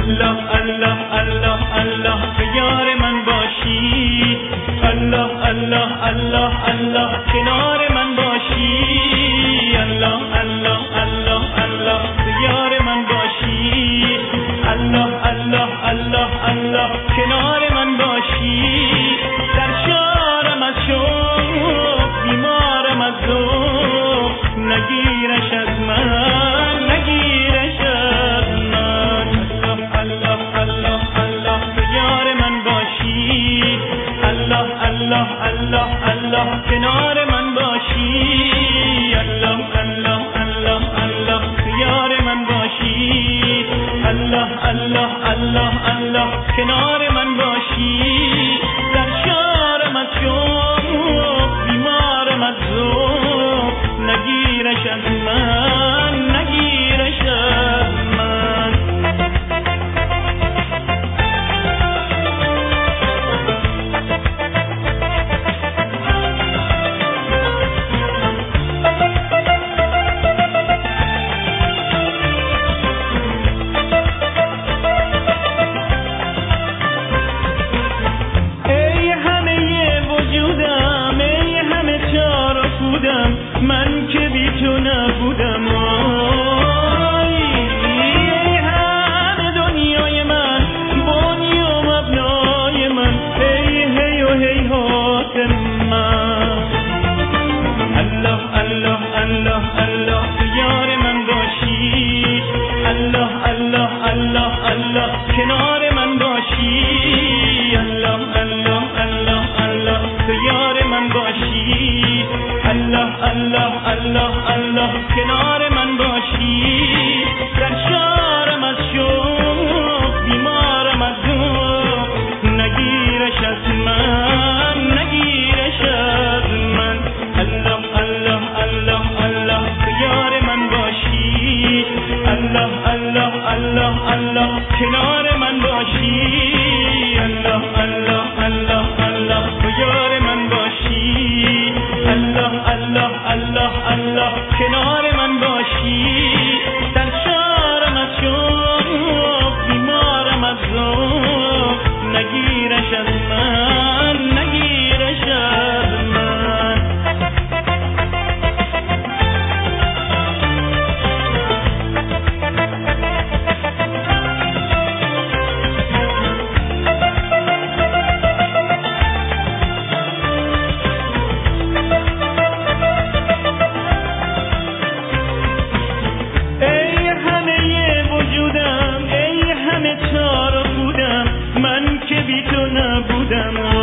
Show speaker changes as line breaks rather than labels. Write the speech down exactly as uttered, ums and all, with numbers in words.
الله الله الله الله که یار من باشی، الله الله الله الله کنار من باشی، الله الله الله الله که یار من باشی، الله الله الله الله کنار من باشی. در شارم از شوق بیمارم از ذوق، نگیرش از من نگیرش از من. الله الله الله که یار من باشی، الله الله الله الله کنار من باشی، الله الله الله الله که یار من باشی، الله الله الله الله کنار من باشی. در شارم از شوق بیمارم از ذوق، نگیرش از من نگیرش از من. من که بی تو نبودم، آی همه دنیای من، بانی و مبنای من، ای هی و هیهات من. الله الله الله الله که یار من باشی، الله الله الله الله کنار من باشی، الله الله الله الله که یار من باشی، الله الله الله الله کنار من باشی. در شارم از شوق بیمارم از ذوق، نگیرش از من نگیرش از من. الله الله الله الله که یار من باشی، الله الله الله الله کنار من باشی، الله الله الله الله که یار من باشی، الله الله الله الله کنار من باشی. در شارم از شوق بیمارم از ذوق، نگیرش از من نگیرش از من. من که بی تو نبودم،